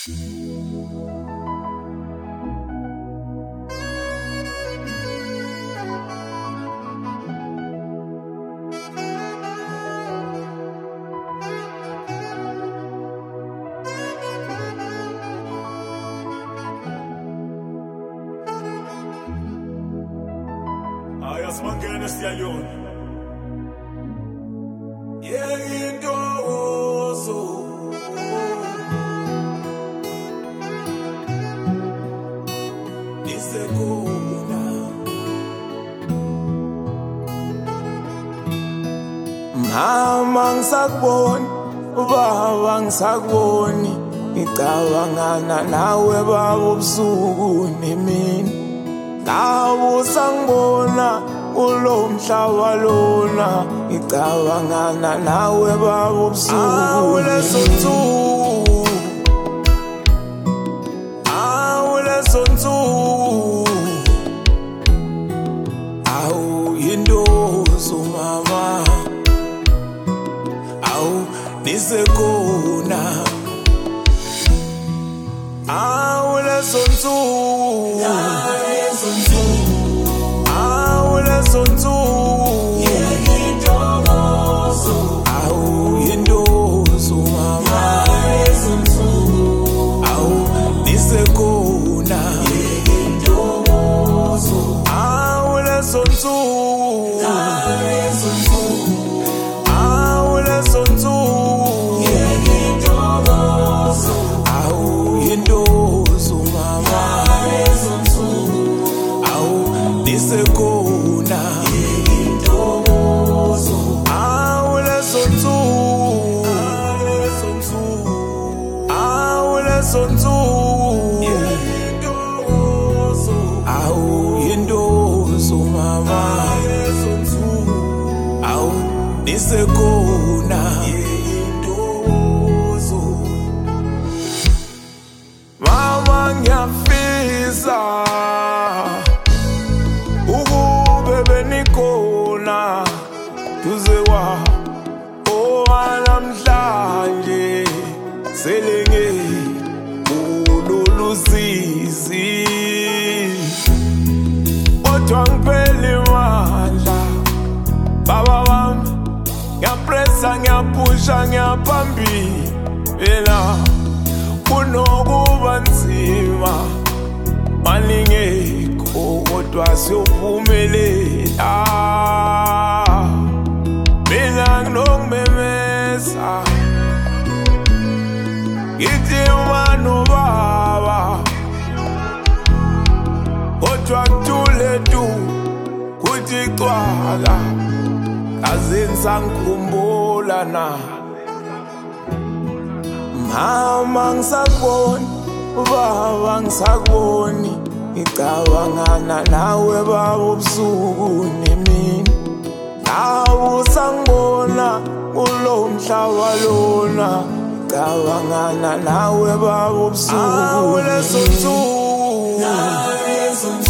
Asmangene siyayona yentozo isekona mama ngisakubona baba ngisakuboni ngicabangana nawe baba ubusuku nemini ngawusangibona ulo mhlaba lona ngicabangana nawe baba ubusuku leso nsuku awu yindozo mama awu nisekona awu leso nsuku Nisekona yintozo mama ngiyafisa ukube benikhona duze kwa namhlanje selenge ululusizi kodwa ngiphele mandla baba wami ngiyapressa ngiyapusha ngiyaphambili kunokuba nzima malingekho kodwa siyophumelela mina nginokumemeza ngithi umano baba kodwa kuthule tu kuthi cwaka azenza ngikhumbula na mama ngisakubona baba ngisakuboni ngicabangana nawe baba ubusuku nemini awusangibona kulo mhlaba lona ngicabangana nawe baba ubusuku leso nsuku